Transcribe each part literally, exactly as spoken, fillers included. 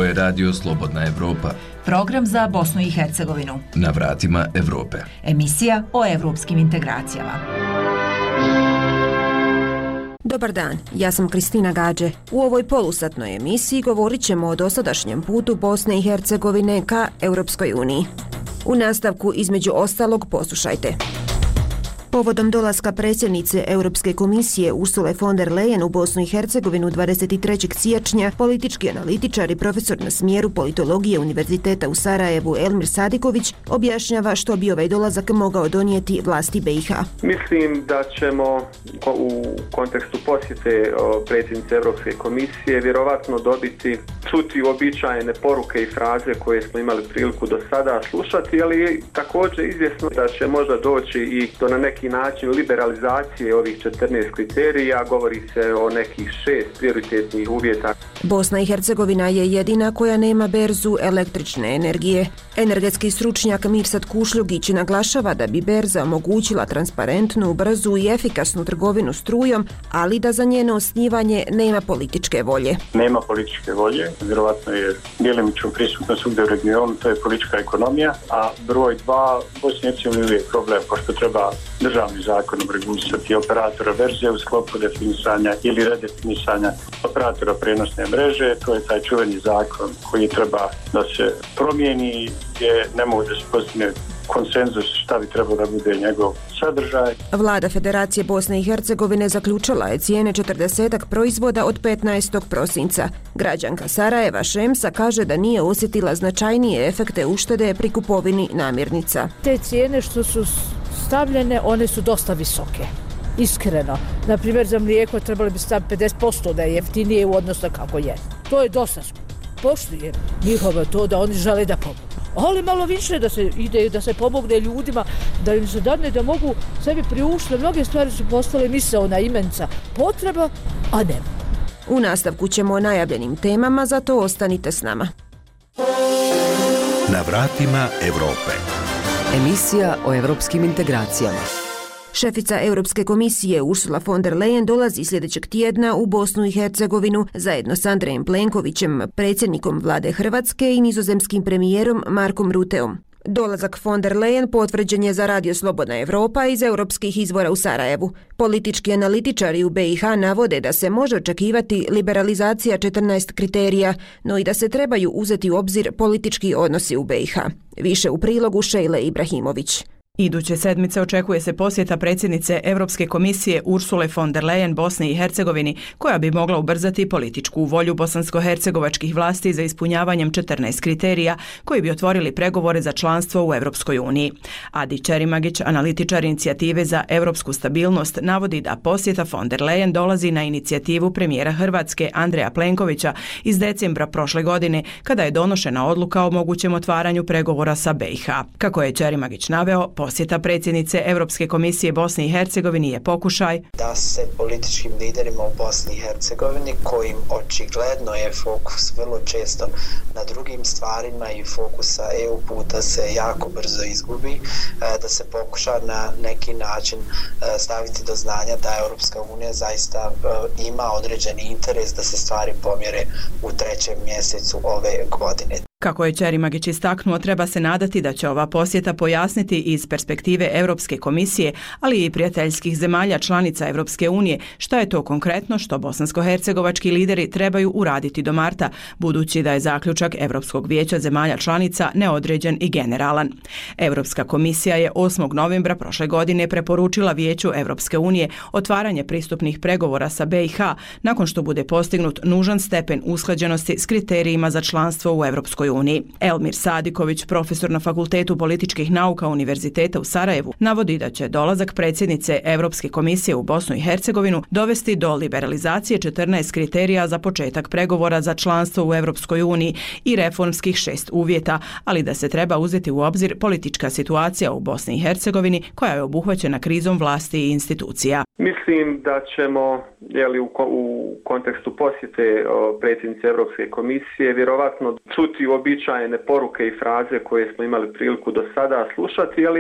je Radio Slobodna Evropa. Program za Bosnu i Hercegovinu. Na vratima Evrope. Emisija o evropskim integracijama. Dobar dan, ja sam Kristina Gađe. U ovoj polusatnoj emisiji govorit ćemo o dosadašnjem putu Bosne i Hercegovine ka Europskoj uniji. U nastavku, između ostalog, poslušajte. Povodom dolaska predsjednice Europske komisije Ursule von der Leyen u Bosnu i Hercegovinu dvadeset trećeg siječnja, politički analitičar i profesor na smjeru politologije Univerziteta u Sarajevu Elmir Sadiković objašnjava što bi ovaj dolazak mogao donijeti vlasti B i H. Mislim da ćemo u kontekstu posjete predsjednice Europske komisije vjerovatno dobiti, čuti uobičajene poruke i fraze koje smo imali priliku do sada slušati, ali također izvjesno da će možda doći i do na neki način liberalizacije ovih četrnaest kriterija, govori se o nekih šest prioritetnih uvjeta. Bosna i Hercegovina je jedina koja nema berzu električne energije. Energetski stručnjak Mirsad Kušljugić naglašava da bi berza omogućila transparentnu, brzu i efikasnu trgovinu strujom, ali da za njeno osnivanje nema političke volje. Nema političke volje, vjerovatno je djelimično prisutno svugdje u regionu, to je politička ekonomija, a broj dva, Bosni i Hercegovini je problem, pošto treba državnim zakonom regulisati operatora verzije u sklopu definisanja ili redefinisanja operatora prenosne mreže. To je taj čuveni zakon koji treba da se promijeni, gdje ne mogu da se postigne konsenzus šta bi trebalo da bude njegov sadržaj. Vlada Federacije Bosne i Hercegovine zaključila je cijene četrdesetak proizvoda od petnaestog prosinca. Građanka Sarajeva Šemsa kaže da nije osjetila značajnije efekte uštede pri kupovini namirnica. Te cijene što su stavljene, one su dosta visoke. Iskreno. Naprimjer, za mlijeko trebali bi staviti pedeset posto da je jeftinije u odnosu kako je. To je dosta poštujem njihovo to da oni žele da pomogu. Ali malo više da se ide, da se pomogne ljudima, da im se dadne da mogu sebi priuštiti. Mnoge stvari su postale misaona imenca potreba, a ne. U nastavku ćemo o najavljenim temama, zato ostanite s nama. Na vratima Evrope. Emisija o evropskim integracijama. Šefica Europske komisije Ursula von der Leyen dolazi sljedećeg tjedna u Bosnu i Hercegovinu zajedno s Andrejem Plenkovićem, predsjednikom vlade Hrvatske i nizozemskim premijerom Markom Ruteom. Dolazak von der Leyen potvrđen je za Radio Slobodna Evropa iz europskih izvora u Sarajevu. Politički analitičari u B i H navode da se može očekivati liberalizacija četrnaest kriterija, no i da se trebaju uzeti u obzir politički odnosi u B i H. Više u prilogu Šejle Ibrahimović. Iduće sedmice očekuje se posjeta predsjednice Europske komisije Ursule von der Leyen Bosni i Hercegovini, koja bi mogla ubrzati političku volju bosansko-hercegovačkih vlasti za ispunjavanjem četrnaest kriterija koji bi otvorili pregovore za članstvo u Europskoj uniji. Adi Čerimagić, analitičar inicijative za europsku stabilnost, navodi da posjeta von der Leyen dolazi na inicijativu premijera Hrvatske Andreja Plenkovića iz decembra prošle godine, kada je donošena odluka o mogućem otvaranju pregovora sa B i H. Kako je Čerimagić naveo, posjeta predsjednice Europske komisije Bosni i Hercegovini je pokušaj da se političkim liderima u Bosni i Hercegovini, kojim očigledno je fokus vrlo često na drugim stvarima i fokusa E U puta se jako brzo izgubi, da se pokuša na neki način staviti do znanja da Europska unija zaista ima određeni interes da se stvari pomjere u trećem mjesecu ove godine. Kako je Čerimagić istaknuo, treba se nadati da će ova posjeta pojasniti iz perspektive Europske komisije, ali i prijateljskih zemalja članica Europske unije, šta je to konkretno što bosansko-hercegovački lideri trebaju uraditi do marta, budući da je zaključak Europskog vijeća zemalja članica neodređen i generalan. Europska komisija je osmog novembra prošle godine preporučila Vijeću Europske unije otvaranje pristupnih pregovora sa B i H nakon što bude postignut nužan stepen usklađenosti s kriterijima za članstvo u Europskoj uniji. Elmir Sadiković, profesor na Fakultetu političkih nauka Univerziteta u Sarajevu, navodi da će dolazak predsjednice Europske komisije u Bosnu i Hercegovinu dovesti do liberalizacije četrnaest kriterija za početak pregovora za članstvo u Europskoj uniji i reformskih šest uvjeta, ali da se treba uzeti u obzir politička situacija u Bosni i Hercegovini koja je obuhvaćena krizom vlasti i institucija. Mislim da ćemo jeli, u, u kontekstu posjete predsjednice Europske komisije vjerovatno čuti uobičajene poruke i fraze koje smo imali priliku do sada slušati, ali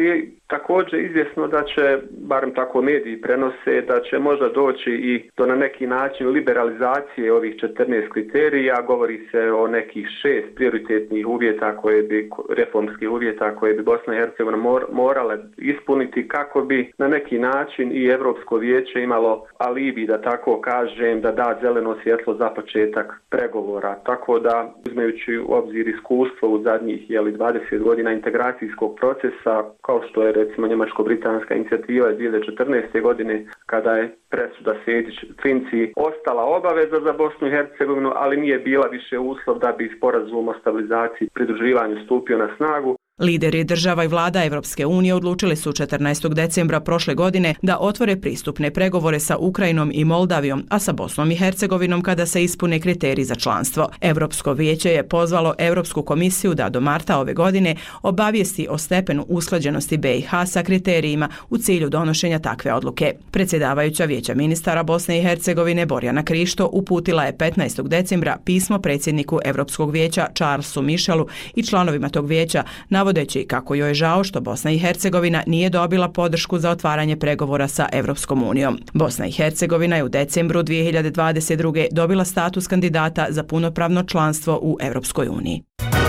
Također izvjesno da će, barem tako mediji prenose, da će možda doći i do na neki način liberalizacije ovih četrnaest kriterija. Govori se o nekih šest prioritetnih uvjeta koje bi, reformskih uvjeta koje bi Bosna i Hercegovina mor, morale ispuniti kako bi na neki način i Europsko vijeće imalo alibi, da tako kažem, da da zeleno svjetlo za početak pregovora. Tako da, uzmajući u obzir iskustvo u zadnjih jeli, dvadeset godina integracijskog procesa, kao što je recimo njemačko-britanska inicijativa iz dvije hiljade četrnaeste. godine, kada je presuda Sejdić-Finci ostala obaveza za Bosnu i Hercegovinu, ali nije bila više uslov da bi sporazum o stabilizaciji i pridruživanju stupio na snagu. Lideri država i vlada Evropske unije odlučili su četrnaestog decembra prošle godine da otvore pristupne pregovore sa Ukrajinom i Moldavijom, a sa Bosnom i Hercegovinom kada se ispune kriteriji za članstvo. Europsko vijeće je pozvalo Europsku komisiju da do marta ove godine obavijesti o stepenu usklađenosti B i H sa kriterijima u cilju donošenja takve odluke. Predsjedavajuća Vijeća ministara Bosne i Hercegovine Borjana Krišto uputila je petnaestog decembra pismo predsjedniku Europskog vijeća Charlesu Michelu i članovima tog vijeća, navodeći kako joj je žao što Bosna i Hercegovina nije dobila podršku za otvaranje pregovora sa Evropskom unijom. Bosna i Hercegovina je u decembru dvije hiljade dvadeset druge. dobila status kandidata za punopravno članstvo u Evropskoj uniji.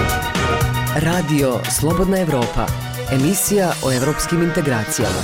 Radio Slobodna Evropa, emisija o evropskim integracijama.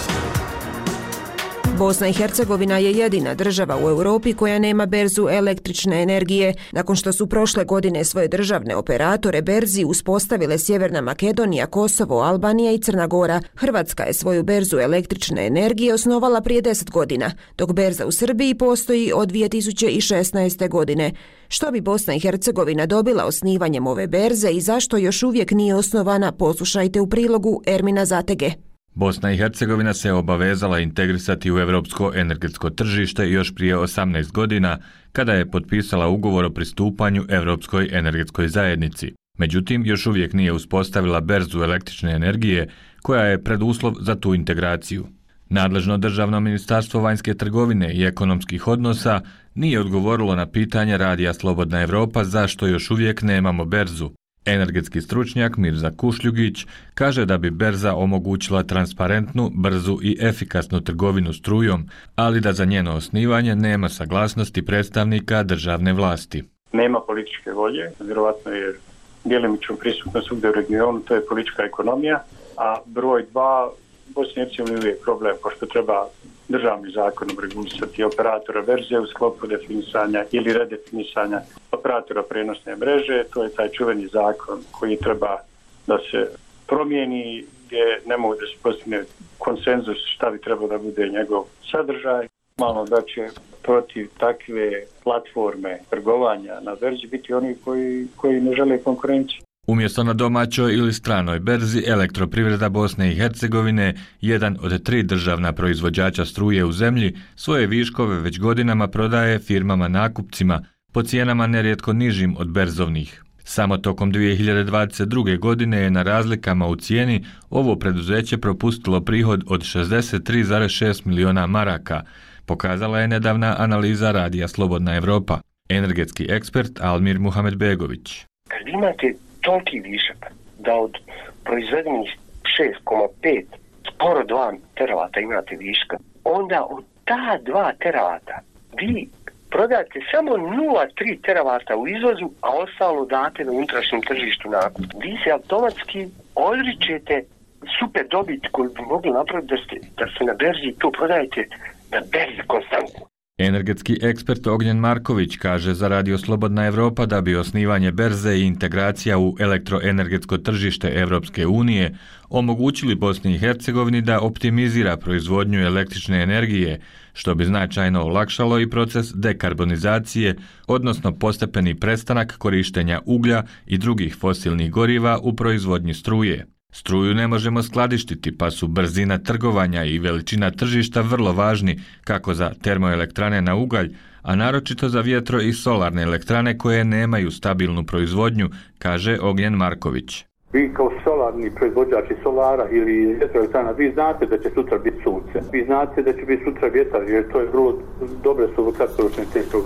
Bosna i Hercegovina je jedina država u Europi koja nema berzu električne energije. Nakon što su prošle godine svoje državne operatore berzi uspostavile Sjeverna Makedonija, Kosovo, Albanija i Crna Gora, Hrvatska je svoju berzu električne energije osnovala prije deset godina, dok berza u Srbiji postoji od dvije tisuće šesnaeste. godine. Što bi Bosna i Hercegovina dobila osnivanjem ove berze i zašto još uvijek nije osnovana, poslušajte u prilogu Ermina Zatege. Bosna i Hercegovina se obavezala integrisati u europsko energetsko tržište još prije osamnaest godina, kada je potpisala ugovor o pristupanju Europskoj energetskoj zajednici. Međutim, još uvijek nije uspostavila berzu električne energije, koja je preduslov za tu integraciju. Nadležno državno ministarstvo vanjske trgovine i ekonomskih odnosa nije odgovorilo na pitanje Radija Slobodna Evropa zašto još uvijek nemamo berzu. Energetski stručnjak Mirza Kušljugić kaže da bi berza omogućila transparentnu, brzu i efikasnu trgovinu strujom, ali da za njeno osnivanje nema saglasnosti predstavnika državne vlasti. Nema političke volje, vjerovatno je djelimično prisutna svugdje u regionu, to je politička ekonomija, a broj dva, Bosni i Hercegovini uvijek problem, pošto treba državnim zakonom regulisati operatora berze u sklopu definisanja ili redefinisanja operatora prenosne mreže. To je taj čuveni zakon koji treba da se promijeni, gdje ne mogu da se postigne konsenzus šta bi trebao da bude njegov sadržaj. Malo da će protiv takve platforme trgovanja na berzi biti oni koji, koji ne žele konkurenciju. Umjesto na domaćoj ili stranoj berzi, Elektroprivreda Bosne i Hercegovine, jedan od tri državna proizvođača struje u zemlji, svoje viškove već godinama prodaje firmama nakupcima po cijenama nerijetko nižim od berzovnih. Samo tokom dvije hiljade dvadeset druge. godine je na razlikama u cijeni ovo preduzeće propustilo prihod od šezdeset tri zarez šest miliona maraka, pokazala je nedavna analiza Radija Slobodna Evropa. Energetski ekspert Almir Muhamedbegović. Kad imate toliki višak da od proizvedenih šest zarez pet skoro dva teravata imate viška, onda od ta dva teravata vi prodate samo nula zarez tri teravata u izvozu, a ostalo date na unutrašnjem tržištu nakup. Vi se automatski odričete super dobit koju bi mogli napraviti da, ste, da se na berzi to prodajete na berzi konstantno. Energetski ekspert Ognjen Marković kaže za Radio Slobodna Evropa da bi osnivanje berze i integracija u elektroenergetsko tržište Evropske unije omogućili Bosni i Hercegovini da optimizira proizvodnju električne energije, što bi značajno olakšalo i proces dekarbonizacije, odnosno postepeni prestanak korištenja uglja i drugih fosilnih goriva u proizvodnji struje. Struju ne možemo skladištiti, pa su brzina trgovanja i veličina tržišta vrlo važni kako za termoelektrane na ugalj, a naročito za vjetro i solarne elektrane koje nemaju stabilnu proizvodnju, kaže Ognjen Marković. Vi kao solarni proizvođači solara ili vjetroelektrana, vi znate da će sutra biti sunce. Vi znate da će biti sutra vjetar, jer to je vrlo dobre su kratkoročne te prognoze.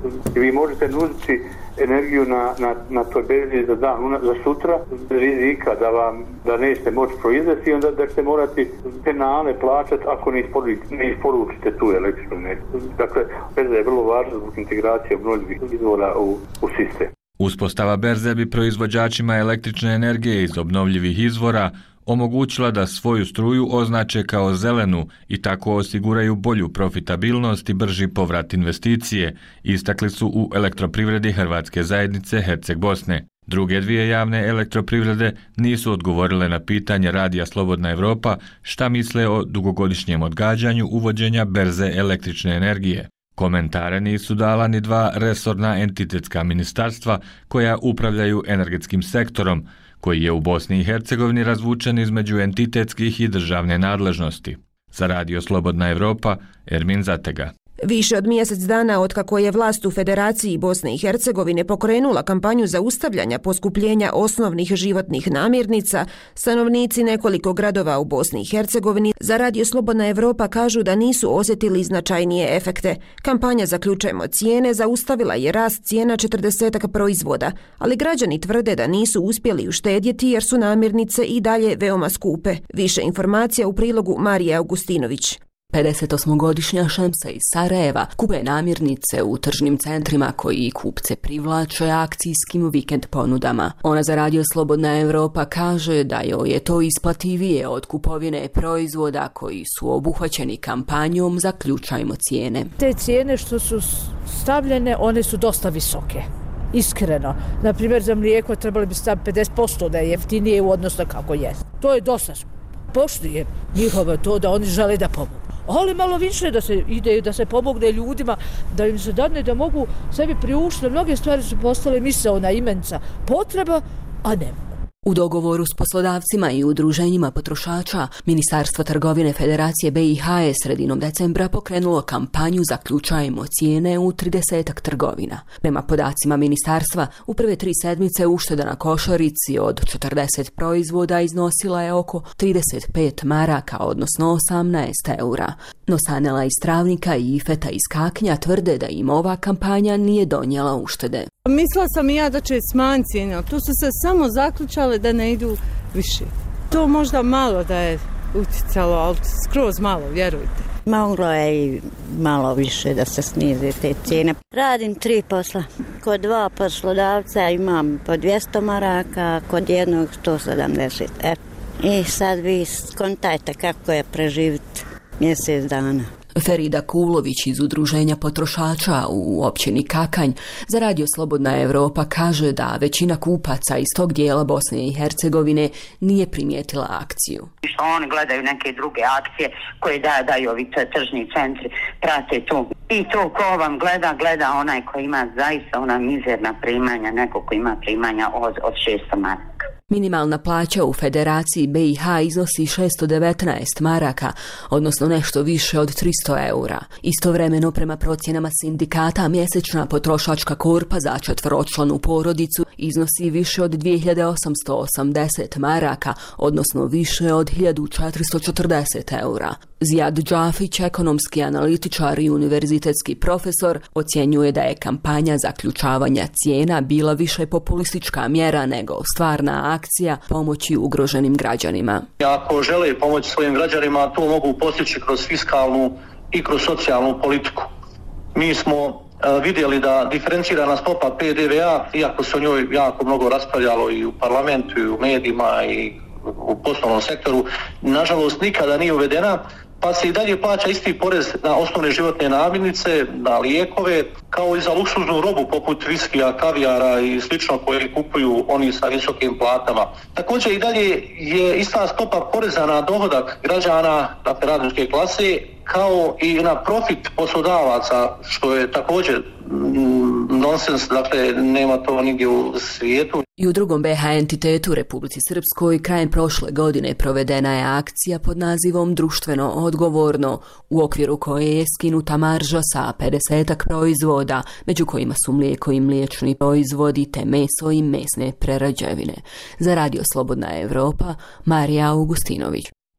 I vi možete nuditi energiju na, na, na toj berzi za dan, za sutra, rizika da vam, da nećete moći proizvesti i onda da ćete morati penale plaćati ako ne isporučite, ne isporučite tu električnu energiju. Dakle, berza je vrlo važna zbog integracije obnovljivih izvora u, u sistem. Uspostava berze bi proizvođačima električne energije iz obnovljivih izvora omogućila da svoju struju označe kao zelenu i tako osiguraju bolju profitabilnost i brži povrat investicije, istakli su u Elektroprivredi Hrvatske zajednice Herceg Bosne. Druge dvije javne elektroprivrede nisu odgovorile na pitanje Radija Slobodna Evropa šta misle o dugogodišnjem odgađanju uvođenja berze električne energije. Komentare nisu dala ni dva resorna entitetska ministarstva koja upravljaju energetskim sektorom, koji je u Bosni i Hercegovini razvučen između entitetskih i državne nadležnosti. Za Radio Slobodna Evropa, Ermin Zatega. Više od mjesec dana otkako je vlast u Federaciji Bosne i Hercegovine pokrenula kampanju zaustavljanja poskupljenja osnovnih životnih namirnica, stanovnici nekoliko gradova u Bosni i Hercegovini za Radio Slobodna Evropa kažu da nisu osjetili značajnije efekte. Kampanja Zaključajmo cijene zaustavila je rast cijena četrdesetak proizvoda, ali građani tvrde da nisu uspjeli uštedjeti jer su namirnice i dalje veoma skupe. Više informacija u prilogu Marije Augustinović. pedesetosmogodišnja Šemsa iz Sarajeva kupuje namirnice u tržnim centrima koji kupce privlače akcijskim vikend ponudama. Ona za Radio Slobodna Evropa kaže da joj je to isplativije od kupovine proizvoda koji su obuhvaćeni kampanjom Zaključajmo cijene. Te cijene što su stavljene, one su dosta visoke. Iskreno. Naprimjer, za mlijeko trebali bi staviti pedeset posto da je jeftinije u odnosu na kako je. To je dosta. Poštujem njihovo to da oni žele da pomogu. Ali malo više da se ide, da se pomogne ljudima, da im se dadne da mogu sebi priuštiti. Mnoge stvari su postale misaona imenca potreba, a ne. U dogovoru s poslodavcima i udruženjima potrošača, Ministarstvo trgovine Federacije B i H je sredinom decembra pokrenulo kampanju Zaključajmo cijene u tridesetak trgovina. Prema podacima ministarstva, u prve tri sedmice ušteda na košarici od četrdeset proizvoda iznosila je oko trideset pet maraka, odnosno osamnaest eura. No Sanela iz Travnika i Ifeta iz Kaknja tvrde da im ova kampanja nije donijela uštede. Mislila sam i ja da će smanjiti cijene, tu su se samo zaključale da ne idu više. To možda malo da je utjecalo, ali skroz malo, vjerujte. Moglo je i malo više da se snize te cijene. Radim tri posla. Kod dva poslodavca imam po dvjesto maraka, kod jednog sto sedamdeset. E, I sad vi skontajte kako je preživiti mjesec dana. Ferida Kulović iz Udruženja potrošača u općini Kakanj za Radio Slobodna Evropa kaže da većina kupaca iz tog dijela Bosne i Hercegovine nije primijetila akciju. Što oni gledaju neke druge akcije koje da, daju ovi tržni centri, prate to. I to ko vam gleda, gleda onaj ko ima zaista ona mizerna primanja, neko ko ima primanja od, od šesto maraka. Minimalna plaća u Federaciji B i H iznosi šesto devetnaest maraka, odnosno nešto više od tristo eura. Istovremeno, prema procjenama sindikata, mjesečna potrošačka korpa za četvoročlanu porodicu iznosi više od dvije hiljade osamsto osamdeset maraka, odnosno više od hiljadu četiristo četrdeset eura. Zijad Džafić, ekonomski analitičar i univerzitetski profesor, ocjenjuje da je kampanja zaključavanja cijena bila više populistička mjera nego stvarna akcija pomoći ugroženim građanima. Ako žele pomoći svojim građanima, to mogu postići kroz fiskalnu i kroz socijalnu politiku. Mi smo vidjeli da diferencirana stopa P D V A, iako se o njoj jako mnogo raspravljalo i u parlamentu i u medijima i u poslovnom sektoru, nažalost nikada nije uvedena, pa se i dalje plaća isti porez na osnovne životne namirnice, na lijekove, kao i za luksuznu robu poput viskija, kavijara i slično koje kupuju oni sa visokim platama. Također i dalje je ista stopa poreza na dohodak građana, dakle radničke klase, kao i na profit poslodavaca, što je također mm, nonsens, dakle nema to nigdje u svijetu. I u drugom B H entitetu Republici Srpskoj krajem prošle godine provedena je akcija pod nazivom Društveno odgovorno, u okviru koje je skinuta marža sa pedesetak proizvoda, među kojima su mlijeko i mliječni proizvodi te meso i mesne prerađevine. Za Radio Slobodna Evropa, Marija Augustinović.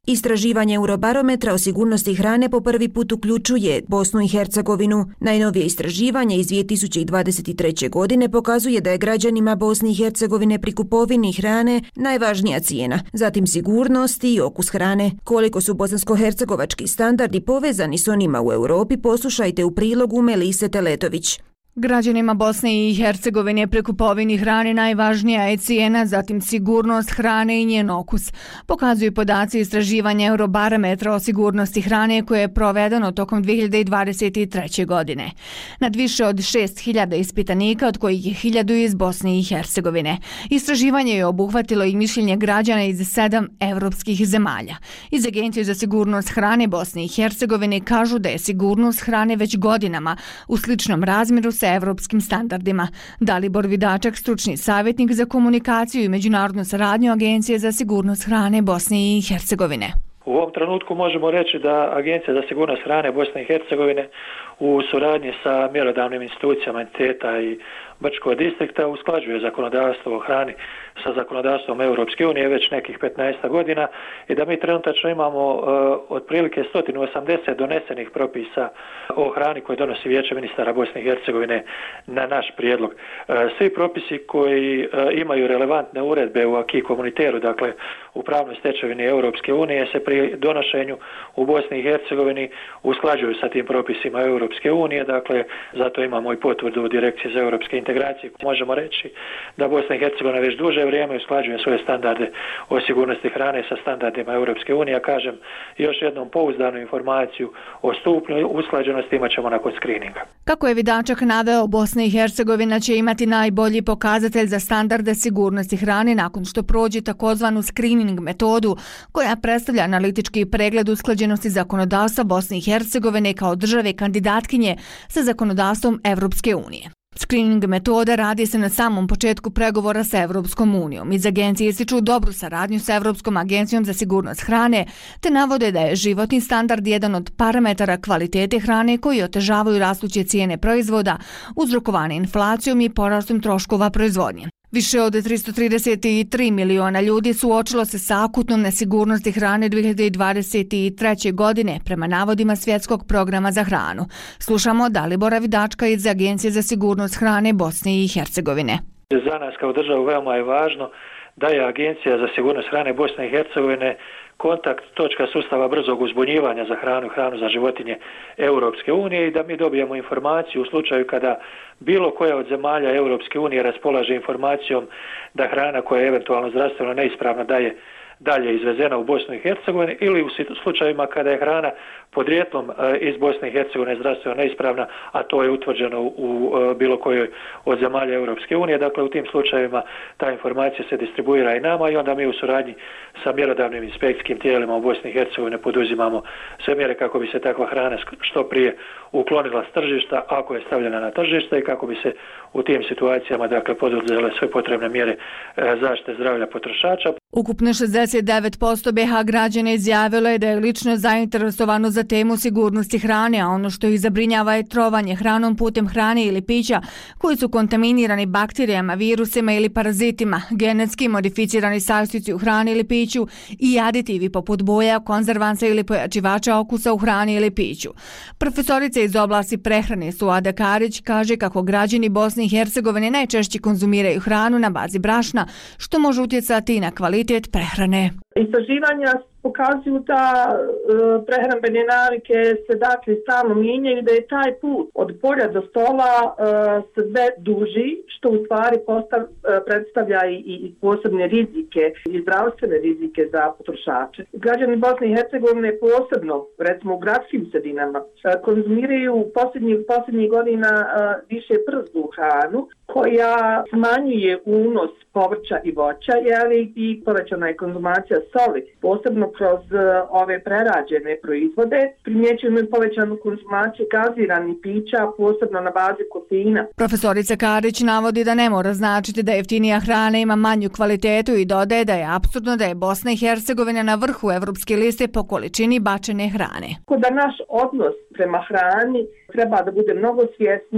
Istraživanje Eurobarometra o sigurnosti hrane po prvi put uključuje Bosnu i Hercegovinu. Najnovije istraživanje iz dvije tisuće dvadeset treće. godine pokazuje da je građanima Bosne i Hercegovine pri kupovini hrane najvažnija cijena, zatim sigurnost i okus hrane. Koliko su bosansko-hercegovački standardi povezani s onima u Europi, poslušajte u prilogu Melise Teletović. Građanima Bosne i Hercegovine pri kupovini hrane najvažnija je cijena, zatim sigurnost hrane i njen okus. Pokazuju podaci istraživanja Eurobarometra o sigurnosti hrane koje je provedeno tokom dvije hiljade dvadeset treće. godine. Nad više od šest hiljada ispitanika, od kojih je hiljadu iz Bosne i Hercegovine. Istraživanje je obuhvatilo i mišljenje građana iz sedam evropskih zemalja. Iz Agencije za sigurnost hrane Bosne i Hercegovine kažu da je sigurnost hrane već godinama u sličnom razmjeru sa evropskim standardima. Dalibor Vidačak, stručni savjetnik za komunikaciju i međunarodnu saradnju Agencije za sigurnost hrane Bosne i Hercegovine. U ovom trenutku možemo reći da Agencija za sigurnost hrane Bosne i Hercegovine u suradnji sa mjerodavnim institucijama entiteta i Brčkog distrikta usklađuje zakonodavstvo o hrani sa zakonodavstvom Europske unije već nekih petnaest godina i da mi trenutačno imamo uh, otprilike sto osamdeset donesenih propisa o hrani koje donosi Vijeće ministara Bosne i Hercegovine na naš prijedlog. Uh, svi propisi koji uh, imaju relevantne uredbe u acquis communautaire, dakle u pravnoj stečevini Europske unije, se pri donošenju u Bosni i Hercegovini usklađuju sa tim propisima Europske unije, dakle zato imamo i potvrdu Direkcije za europske integracije. Možemo reći da Bosna i Hercegovina već duže vrijeme usklađuje svoje standarde o sigurnosti hrane sa standardima Europske unije. Kažem još jednom pouzdanu informaciju o stupnju usklađenosti imat ćemo nakon skrininga. Kako je Vidačak naveo, Bosna i Hercegovina će imati najbolji pokazatelj za standarde sigurnosti hrane nakon što prođe takozvanu screening metodu koja predstavlja analitički pregled usklađenosti zakonodavstva Bosne i Hercegovine kao države kandidatkinje sa zakonodavstvom Evropske unije. Screening metoda radi se na samom početku pregovora sa Evropskom unijom. Iz agencije ističu dobru saradnju sa Evropskom agencijom za sigurnost hrane, te navode da je životni standard jedan od parametara kvalitete hrane koji otežavaju rastuće cijene proizvoda, uzrokovane inflacijom i porastom troškova proizvodnje. Više od tristo trideset tri miliona ljudi suočilo se sa akutnom nesigurnosti hrane dvije hiljade dvadeset treće. godine prema navodima Svjetskog programa za hranu. Slušamo Dalibora Vidačka iz Agencije za sigurnost hrane Bosne i Hercegovine. Za nas kao državu veoma je važno da je Agencija za sigurnost hrane Bosne i Hercegovine kontakt točka sustava brzog uzbunjivanja za hranu i hranu za životinje Europske unije i da mi dobijemo informaciju u slučaju kada bilo koja od zemalja Europske unije raspolaže informacijom da hrana koja je eventualno zdravstveno neispravna da je dalje izvezena u Bosnu i Hercegovinu ili u slučajevima kada je hrana podrijetlom iz Bosne i Hercegovine zdravstveno neispravna, a to je utvrđeno u bilo kojoj od zemalja Europske unije. Dakle, u tim slučajevima ta informacija se distribuira i nama i onda mi u suradnji sa mjerodavnim inspekcijskim tijelima u Bosni i Hercegovini poduzimamo sve mjere kako bi se takva hrana što prije uklonila s tržišta ako je stavljena na tržište i kako bi se u tim situacijama dakle poduzele sve potrebne mjere zaštite zdravlja potrošača. Ukupno šezdeset devet posto B H građana izjavilo je da je lično zainteresovano za temu sigurnosti hrane, a ono što ih zabrinjava je trovanje hranom putem hrane ili pića koji su kontaminirani bakterijama, virusima ili parazitima, genetski modificirani sastojci u hrani ili piću i aditivi poput boja, konzervansa ili pojačivača okusa u hrani ili piću. Profesorica iz oblasti prehrane Suada Karić kaže kako građani Bosne i Hercegovine najčešće konzumiraju hranu na bazi brašna, što može utjecati na kvalitet prehrane. Istraživanja pokazuju da e, prehrambene navike se dakle stalno mijenjaju, da je taj put od polja do stola e, sve duži, što u stvari postav, e, predstavlja i, i posebne rizike i zdravstvene rizike za potrošače. Građani Bosne i Hercegovine posebno, recimo u gradskim sredinama, e, konzumiraju posljednjih posljednjih godina e, više przdu hranu koja smanjuje unos povrća i voća, ali i povećana je konzumacija soli, posebno kroz uh, ove prerađene proizvode. Primjećujemo i povećanu konzumaciju gaziranih pića, posebno na bazi kofeina. Profesorica Karić navodi da ne mora značiti da jeftinija hrana ima manju kvalitetu i dodaje da je apsurdno da je Bosna i Hercegovina na vrhu evropske liste po količini bačene hrane. Da naš odnos prema hrani treba da bude mnogo svjesniji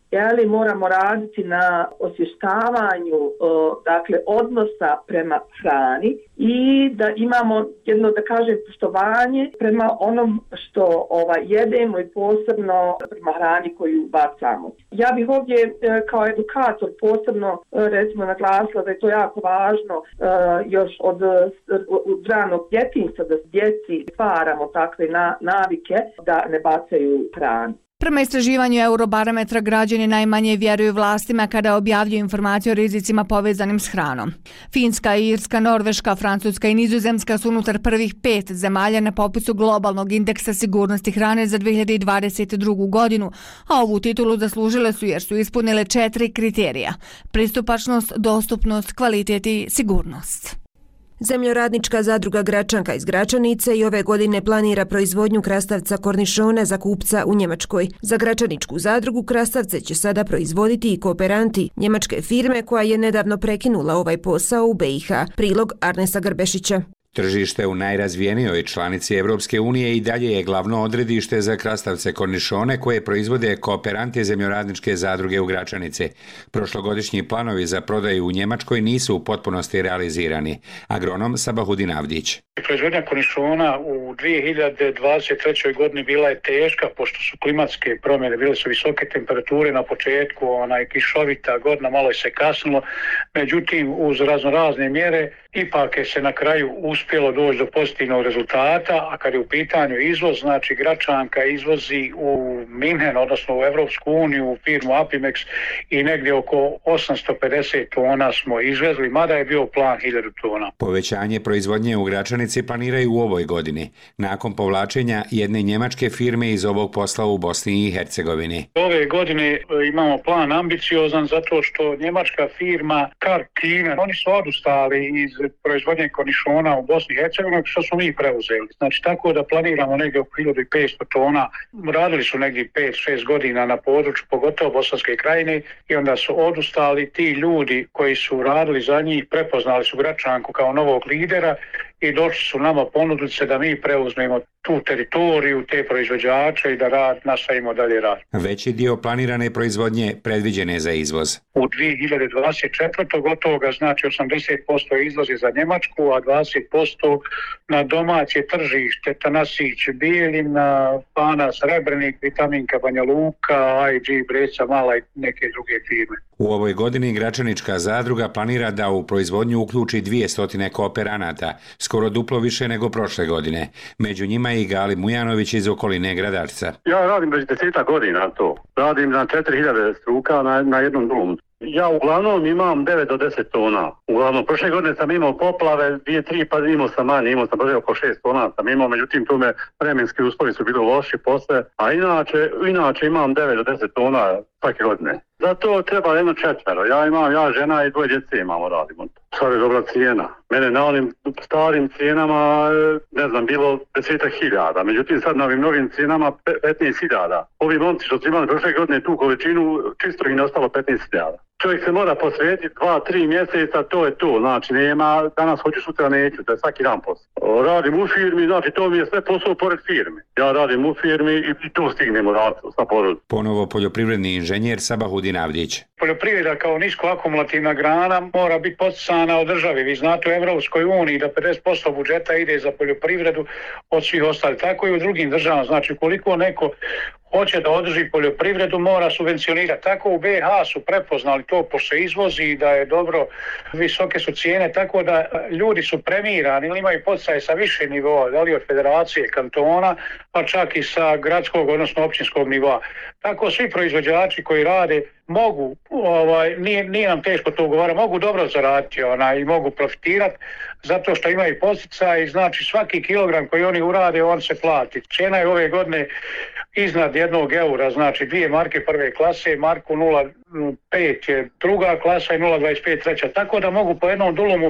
jeli, moramo raditi na osvještavanju dakle odnosa prema hrani i da imamo jedno, da kažem, poštovanje prema onom što ovaj, jedemo i posebno prema hrani koju bacamo. Ja bih ovdje kao edukator posebno recimo naglasila da je to jako važno još od, od ranog djetinjstva da djeci stvaramo takve navike da ne bacaju hranu. Prema istraživanju Eurobarometra građani najmanje vjeruju vlastima kada objavljuju informacije o rizicima povezanim s hranom. Finska, Irska, Norveška, Francuska i Nizozemska su unutar prvih pet zemalja na popisu globalnog indeksa sigurnosti hrane za dvije hiljade dvadeset drugu. godinu, a ovu titulu zaslužile su jer su ispunile četiri kriterija: pristupačnost, dostupnost, kvalitet i sigurnost. Zemljoradnička zadruga Gračanka iz Gračanice i ove godine planira proizvodnju krastavca kornišona za kupca u Njemačkoj. Za Gračaničku zadrugu krastavce će sada proizvoditi i kooperanti njemačke firme koja je nedavno prekinula ovaj posao u be i ha. Prilog Arnesa Grbešića. Tržište u najrazvijenijoj članici Evropske unije i dalje je glavno odredište za krastavce kornišone koje proizvode kooperanti zemljoradničke zadruge u Gračanici. Prošlogodišnji planovi za prodaju u Njemačkoj nisu u potpunosti realizirani. Agronom Sabahudin Avdić. Proizvodnja kornišona u dvije hiljade dvadeset trećoj. godini bila je teška pošto su klimatske promjene, bile su visoke temperature na početku, onaj kišovita godina, malo je se kasnilo. Međutim, uz raznorazne mjere ipak je se na kraju uspjelo doći do pozitivnog rezultata, a kad je u pitanju izvoz, znači Gračanka izvozi u Minhen, odnosno u Evropsku uniju, u firmu Apimex i negdje oko osamsto pedeset tona smo izvezli, mada je bio plan hiljadu tona. Povećanje proizvodnje u Gračanici planiraju u ovoj godini, nakon povlačenja jedne njemačke firme iz ovog posla u Bosni i Hercegovini. Ove godine imamo plan ambiciozan zato što njemačka firma Karkine, oni su odustali iz proizvodnje kornišona u Bosni i Hercegovini, što smo mi preuzeli. Znači tako da planiramo negdje oko hiljadu petsto tona. Radili su negdje pet šest godina na području, pogotovo Bosanske krajine, i onda su odustali. Ti ljudi koji su radili za njih prepoznali su Gračanku kao novog lidera i došli su nama ponudili se da mi preuzmemo tu teritoriju, te proizvođače i da rad, nastavimo dalje rad. Veći dio planirane proizvodnje predviđen je za izvoz. U dvije hiljade dvadeset četvrtoj. gotovoga znači osamdeset posto izvozi za Njemačku, a dvadeset posto na domaće tržište, Tanasić, Bijeljina, Pana, Srebrenik, Vitaminka, Banja Luka, i ge, Breca, Mala i neke druge firme. U ovoj godini Gračanička zadruga planira da u proizvodnju uključi dvjesto kooperanata, skoro duplo više nego prošle godine. Među njima je i Gali Mujanović iz okoline Gradarca. Ja radim već desetak godina to. Radim na četiri hiljade struka na, na jednom domu. Ja uglavnom imam devet do deset tona. Uglavnom, prošle godine sam imao poplave, dvije, tri, pa imao sam manje, imao sam oko šest tona sam imao, međutim tu me vremenski uslovi su bili loši posle, a inače, inače imam devet do deset tona svake godine. Zato treba jedno četvero. Ja imam, ja žena i dvoje djece imamo, radimo. Stvar je dobra cijena. Mene na onim starim cijenama, ne znam, bilo desetak hiljada. Međutim, sad na ovim novim cijenama petnaest hiljada. Ovi momci što su imali prošle godine tu količinu, čisto im je ostalo petnaest hiljada. Čovjek se mora posvetiti dva, tri mjeseca, to je to. Znači, nema, danas hoću, sutra neću, to je svaki dan posao. Radim u firmi, znači to mi je sve posao pored firme. Ja radim u firmi i tu stignemo raditi sa porodom. Ponovo poljoprivredni inženjer Sabahudin Avdić. Poljoprivreda kao nisko akumulativna grana mora biti poticana od države. Vi znate u Evropskoj uniji da pedeset posto budžeta ide za poljoprivredu od svih ostalih. Tako i u drugim državama. Znači, koliko neko hoće da održi poljoprivredu, mora subvencionirati. Tako u be i ha su prepoznali to, pošto se izvozi i da je dobro, visoke su cijene, tako da ljudi su premirani ili imaju poticaje sa više nivoa, da li od federacije, kantona, pa čak i sa gradskog, odnosno općinskog nivoa. Tako svi proizvođači koji rade mogu, ovaj, nije, nije nam teško to ugovara, mogu dobro zaraditi onaj, i mogu profitirati zato što imaju poticaj i znači svaki kilogram koji oni urade, on se plati. Cijena je ove godine iznad jednog eura, znači dvije marke prve klase, marku nula pet je druga klasa i nula dvadeset pet treća, tako da mogu po jednom dulumu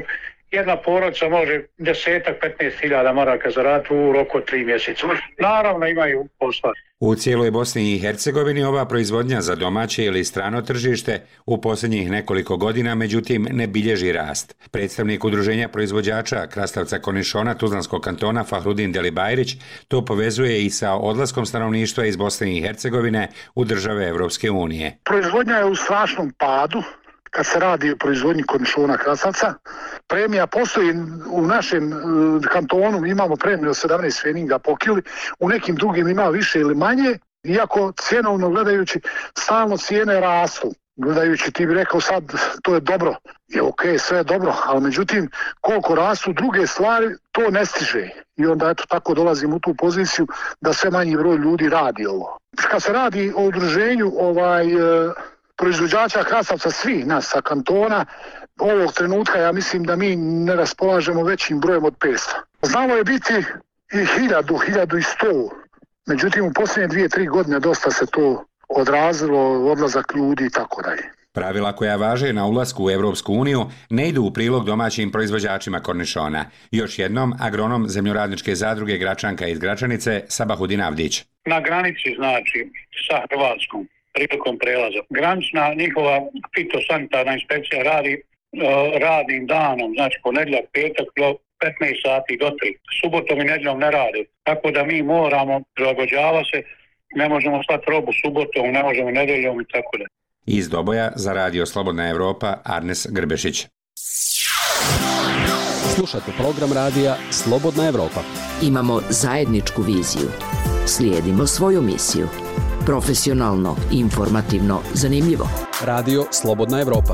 jedna porodica može desetak, petnaest hiljada maraka zaraditi u roku od tri mjeseca. Naravno imaju posla. U cijeloj Bosni i Hercegovini ova proizvodnja za domaće ili strano tržište u posljednjih nekoliko godina međutim ne bilježi rast. Predstavnik udruženja proizvođača krastavca kornišona Tuzlanskog kantona Fahrudin Delibajrić to povezuje i sa odlaskom stanovništva iz Bosne i Hercegovine u države Evropske unije. Proizvodnja je u strašnom padu. Kad se radi o proizvodnji kornišona krastavca, premija postoji u našem kantonu, imamo premiju od sedamnaest pfeninga po kili, u nekim drugim ima više ili manje, iako cjenovno gledajući stalno cijene rastu. Gledajući ti bi rekao sad to je dobro, je ok, sve je dobro, ali međutim koliko rastu druge stvari to ne stiže. I onda eto tako dolazim u tu poziciju da sve manji broj ljudi radi ovo. Kad se radi o udruženju ovaj... proizvođača krastavca svih nas sa kantona, ovog trenutka ja mislim da mi ne raspolažemo većim brojem od petsto. Znalo je biti i hiljadu, hiljadu i sto. Međutim, u posljednje dvije, tri godine dosta se to odrazilo, odlazak ljudi i tako dalje. Pravila koja važe na ulasku u Evropsku uniju ne idu u prilog domaćim proizvođačima kornišona. Još jednom, agronom zemljoradničke zadruge Gračanka iz Gračanice Sabahudin Avdić. Na granici znači sa Hrvatskom prilikom prelaza. Granična njihova fitosanitarna inspekcija radi uh, radnim danom, znači ponedjeljak, petak do petnaest sati do tri. Subotom i nedjeljom ne radi. Tako da mi moramo prilagođava se, ne možemo stati robu subotom, ne možemo nedjeljom i tako da. Iz Doboja za Radio Slobodna Evropa Arnes Grbešić. Slušate program radija Slobodna Evropa. Imamo zajedničku viziju. Slijedimo svoju misiju. Profesionalno, informativno, zanimljivo. Radio Slobodna Evropa.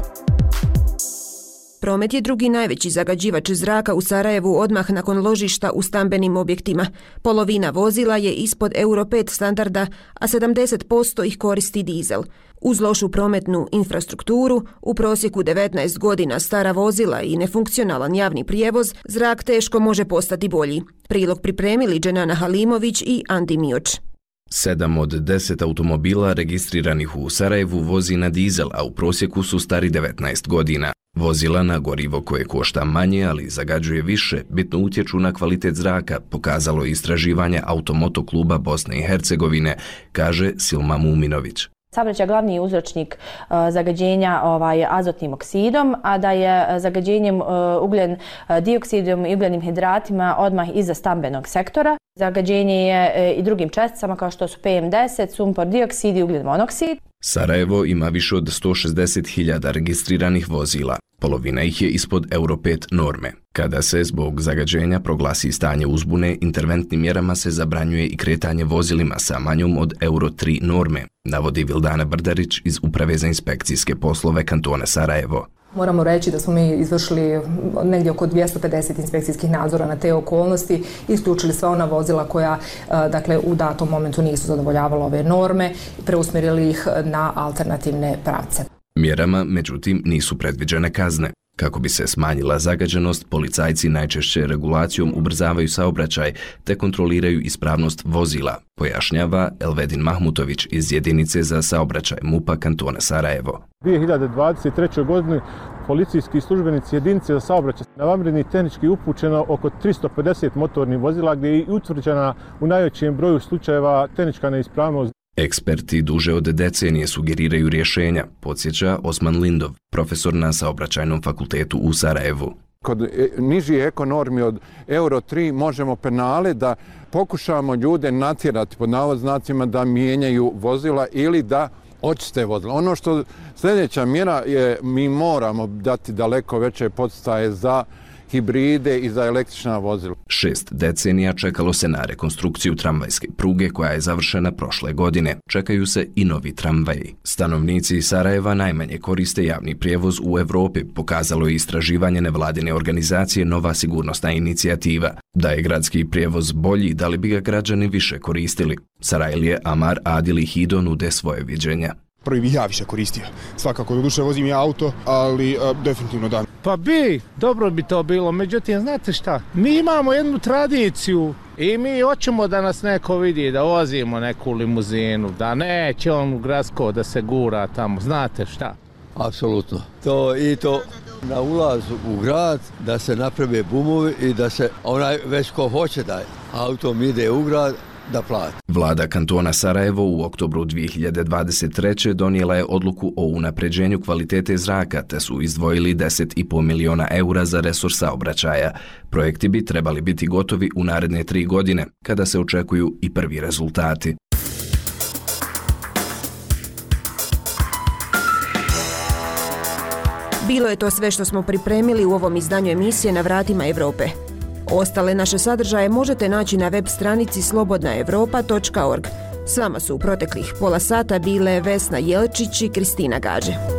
Promet je drugi najveći zagađivač zraka u Sarajevu odmah nakon ložišta u stambenim objektima. Polovina vozila je ispod Euro pet standarda, a sedamdeset posto ih koristi dizel. Uz lošu prometnu infrastrukturu, u prosjeku devetnaest godina stara vozila i nefunkcionalan javni prijevoz, zrak teško može postati bolji. Prilog pripremili Dženana Halimović i Andi Mioč. Sedam od deset automobila registriranih u Sarajevu vozi na dizel, a u prosjeku su stari devetnaest godina. Vozila na gorivo koje košta manje, ali zagađuje više, bitno utječu na kvalitet zraka, pokazalo istraživanje Automoto kluba Bosne i Hercegovine, kaže Silma Muminović. Saobraćaj je glavni uzročnik uh, zagađenja ovaj, azotnim oksidom, a da je zagađenjem uh, ugljen uh, dioksidom i ugljenim hidratima odmah iza stambenog sektora. Zagađenje je uh, i drugim česticama kao što su P M deset, sumpor dioksid i ugljen monoksid. Sarajevo ima više od sto šezdeset hiljada registriranih vozila. Polovina ih je ispod Euro pet norme. Kada se zbog zagađenja proglasi stanje uzbune, interventnim mjerama se zabranjuje i kretanje vozilima sa manjom od Euro tri norme, navodi Vildana Brdarić iz Uprave za inspekcijske poslove kantona Sarajevo. Moramo reći da smo mi izvršili negdje oko dvjesto pedeset inspekcijskih nadzora na te okolnosti, isključili sva ona vozila koja dakle, u datom momentu nisu zadovoljavala ove norme i preusmjerili ih na alternativne pravce. Mjerama, međutim, nisu predviđene kazne. Kako bi se smanjila zagađenost, policajci najčešće regulacijom ubrzavaju saobraćaj te kontroliraju ispravnost vozila, pojašnjava Elvedin Mahmutović iz jedinice za saobraćaj MUP-a kantona Sarajevo. U dvije hiljade dvadeset trećoj. godini policijski službenici jedinice za saobraćaj na vanredni tehnički upućeno oko tristo pedeset motornih vozila gdje je utvrđena u najvećem broju slučajeva tehnička neispravnost. Eksperti duže od decenije sugeriraju rješenja, podsjeća Osman Lindov, profesor na saobraćajnom fakultetu u Sarajevu. Kod nižih ekonormi od Euro tri možemo penale da pokušamo ljude natjerati pod navodnicima da mijenjaju vozila ili da očiste vozila. Ono što sljedeća mjera je mi moramo dati daleko veće podstaje za hibride i za električna vozila. Šest decenija čekalo se na rekonstrukciju tramvajske pruge koja je završena prošle godine. Čekaju se i novi tramvaji. Stanovnici Sarajeva najmanje koriste javni prijevoz u Evropi, pokazalo je istraživanje nevladine organizacije Nova sigurnosna inicijativa. Da je gradski prijevoz bolji, da li bi ga građani više koristili? Sarajlije, Amar, Adil i Hido nude svoje viđenja. Prvi bih ja više koristio. Svakako, do duše vozim ja auto, ali a, definitivno da. Pa bi, dobro bi to bilo, međutim, znate šta, mi imamo jednu tradiciju i mi hoćemo da nas neko vidi, da vozimo neku limuzinu, da neće on u gradsko da se gura tamo, znate šta. Apsolutno. To i to na ulazu u grad da se naprave bumovi i da se onaj već ko hoće da autom ide u grad da plati. Vlada kantona Sarajevo u oktobru dvije hiljade dvadeset treće donijela je odluku o unapređenju kvalitete zraka te su izdvojili deset i pol miliona eura za resurs saobraćaja. Projekti bi trebali biti gotovi u naredne tri godine, kada se očekuju i prvi rezultati. Bilo je to sve što smo pripremili u ovom izdanju emisije Na vratima Europe. Ostale naše sadržaje možete naći na web stranici slobodna europa točka org. S vama su u proteklih pola sata bile Vesna Jelčić i Kristina Gađe.